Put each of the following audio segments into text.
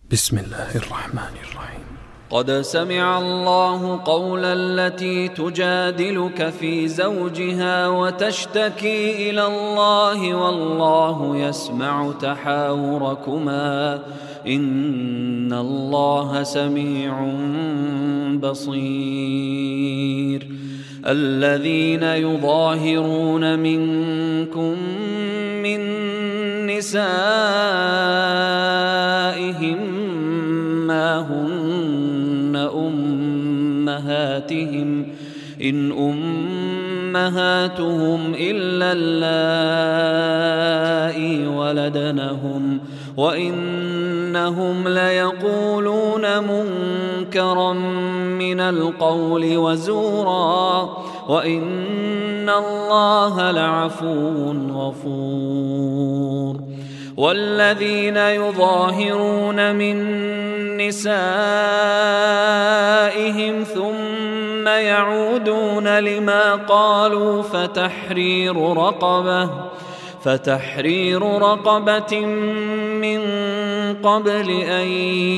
بسم الله الرحمن الرحيم. قد سمع الله قول التي تجادلك في زوجها وتشتكي إلى الله والله يسمع تحاوركما إن الله سميع بصير. الذين يظاهرون منكم من نسائهم ما هن أمهاتهم إن أمهاتهم إلا اللائي ولدنهم وإنهم ليقولون منكرا من القول وزورا وإن الله لعفو غفور. والذين يظاهرون من نسائهم ثم يعودون لما قالوا فتحرير رقبة من قبل أن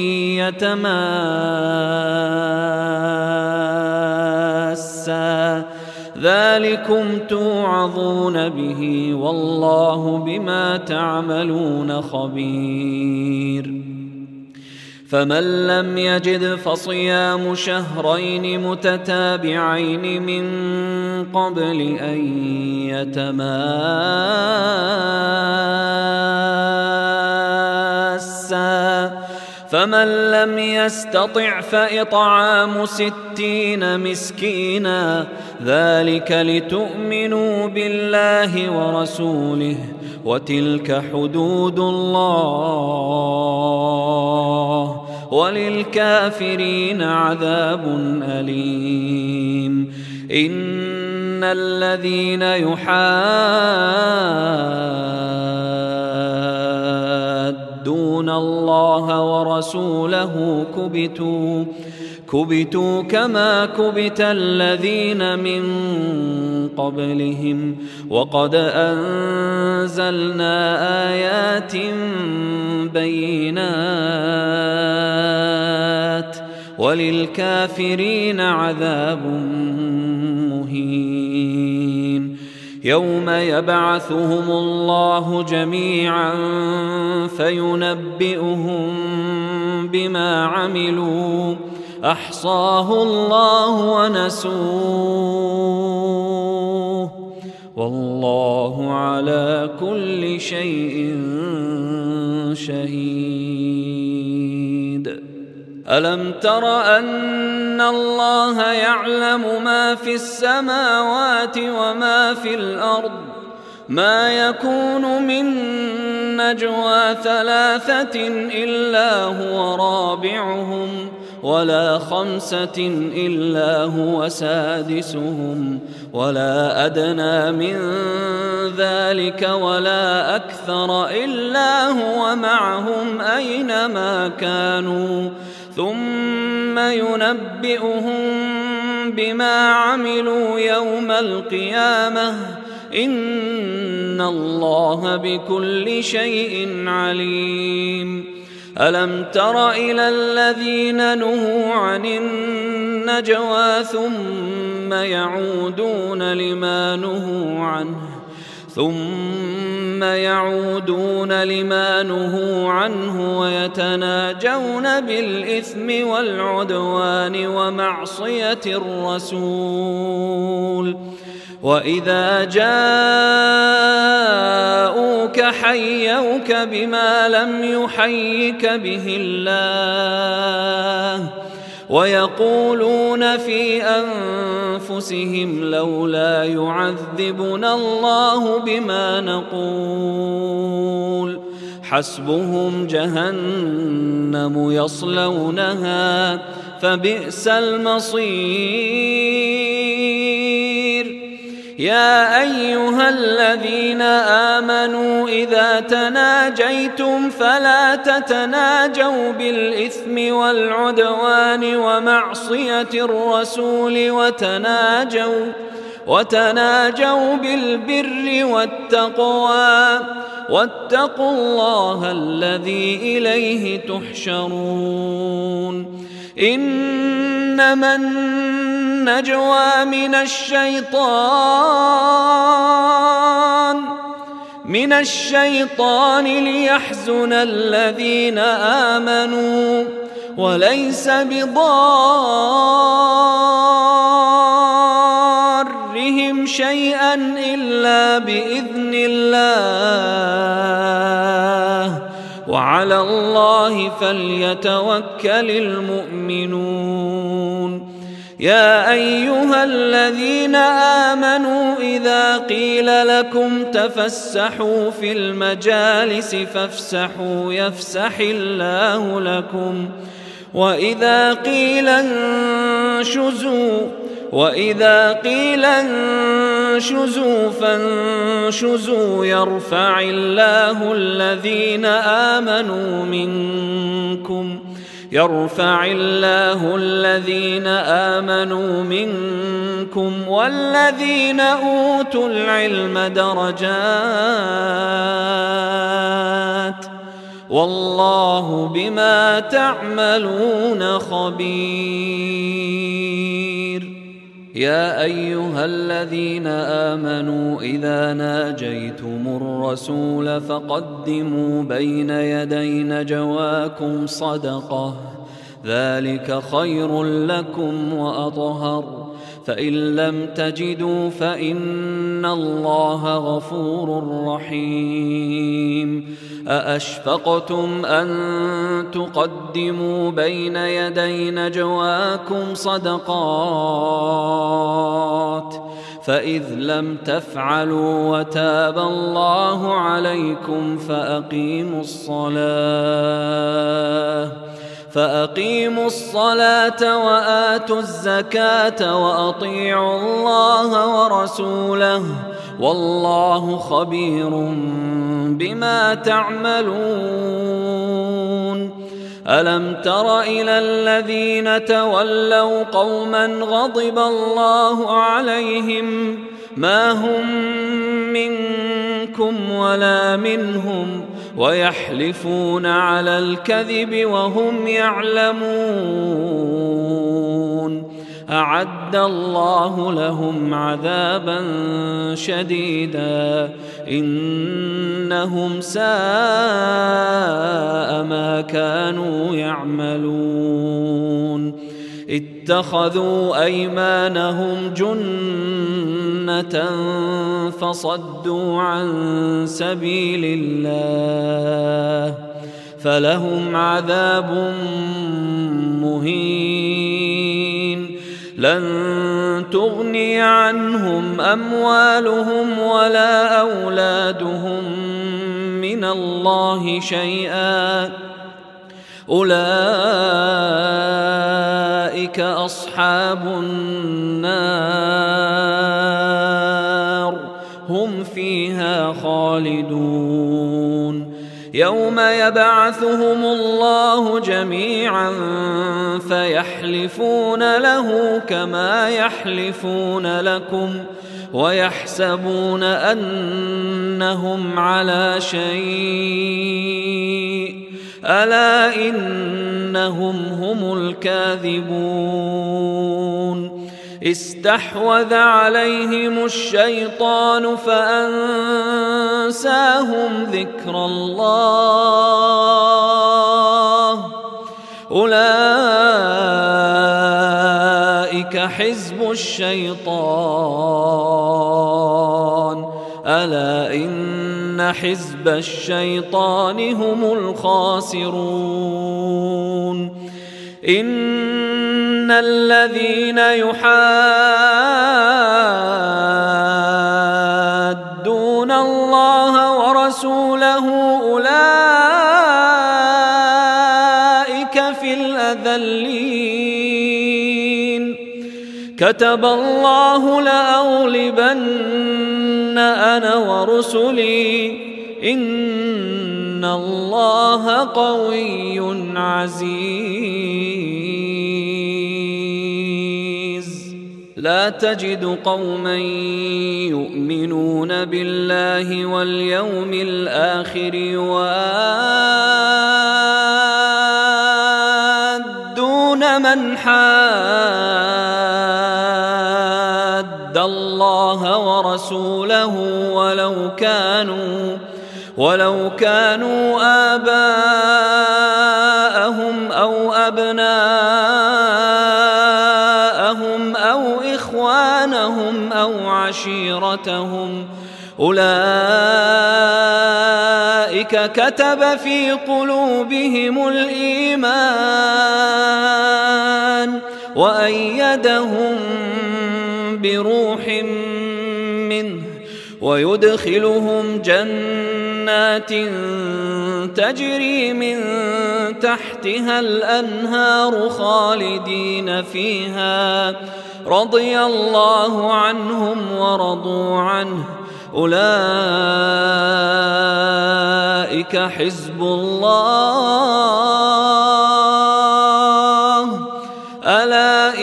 يتماسا ذلكم توعظون به والله بما تعملون خبير. فمن لم يجد فصيام شهرين متتابعين من قبل أن يتماسا فمن لم يستطع فإطعام 60 مسكينا ذلك لتؤمنوا بالله ورسوله وتلك حدود الله وللكافرين عذاب أليم. إن الذين يحادون الله ورسوله كبتوا كما كبت الذين من قبلهم وقد أنزلنا آيات بينات وللكافرين عذاب مهين. يوم يبعثهم الله جميعا فينبئهم بما عملوا أحصاه الله ونسوه والله على كل شيء شهيد. ألم تر أن الله يعلم ما في السماوات وما في الأرض ما يكون من نجوى 3 إلا هو رابعهم ولا 5 إلا هو سادسهم ولا أدنى من ذلك ولا أكثر إلا هو معهم أينما كانوا ثم ينبئهم بما عملوا يوم القيامة إن الله بكل شيء عليم. ألم تر إلى الذين نهوا عن النجوى ثم يعودون لما نهوا عنه ويتناجون بالإثم والعدوان ومعصية الرسول وإذا جاءوك حيوك بما لم يحيك به الله ويقولون في أنفسهم لولا يعذبنا الله بما نقول حسبهم جهنم يصلونها فبئس المصير. يا أيها الذين آمنوا إذا تناجيتم فلا تتناجوا بالإثم والعدوان ومعصية الرسول وتناجوا بالبر والتقوى واتقوا الله الذي إليه تحشرون إنما النجوى من الشيطان ليحزن الذين آمنوا وليس بضارهم شيئا إلا بإذن الله وعلى الله فليتوكل المؤمنون يا أيها الذين آمنوا إذا قيل لكم تفسحوا في المجالس فافسحوا يفسح الله لكم وإذا قيل انشزوا فانشزوا يرفع الله الذين آمنوا منكم والذين أوتوا العلم درجات والله بما تعملون خبير يا أيها الذين آمنوا إذا ناجيتم الرسول فقدموا بين يدي نجواكم صدقة ذلك خير لكم وأطهر فإن لم تجدوا فإن الله غفور رحيم أأشفقتم أن تقدموا بين يدي نجواكم صدقات فإذ لم تفعلوا وتاب الله عليكم فأقيموا الصلاة وآتوا الزكاة وأطيعوا الله ورسوله والله خبير بما تعملون ألم تر إلى الذين تولوا قوما غضب الله عليهم ما هم منكم ولا منهم ويحلفون على الكذب وهم يعلمون أعد الله لهم عذابا شديدا إنهم ساء ما كانوا يعملون اتخذوا أيمانهم جنة فصدوا عن سبيل الله فلهم عذاب مهين لن تغني عنهم أموالهم ولا أولادهم من الله شيئا أولئك أصحاب النار هم فيها خالدون يوم يبعثهم الله جميعا فيحلفون له كما يحلفون لكم ويحسبون أنهم على شيء ألا إنهم هم الكاذبون استحوذ عليهم الشيطان فأنساهم ذكر الله أولئك حزب الشيطان ألا إن حزب الشيطان هم الخاسرون إن الذين يحادون الله ورسوله أولئك في الأذلين كتب الله لأغلبن أنا ورسلي إن الله قوي عزيز لا تجد قوما يؤمنون بالله واليوم الآخر يوادون من حاد الله ورسوله ولو كانوا آباءهم أو أبناءهم أو إخوانهم أو عشيرتهم أولئك كتب في قلوبهم الإيمان وأيدهم بروح منه ويدخلهم جنات تجري من تحتها الأنهار خالدين فيها رضي الله عنهم ورضوا عنه أولئك حزب الله ألا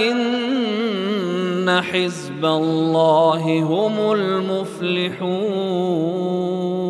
إن حزب الله هم المفلحون.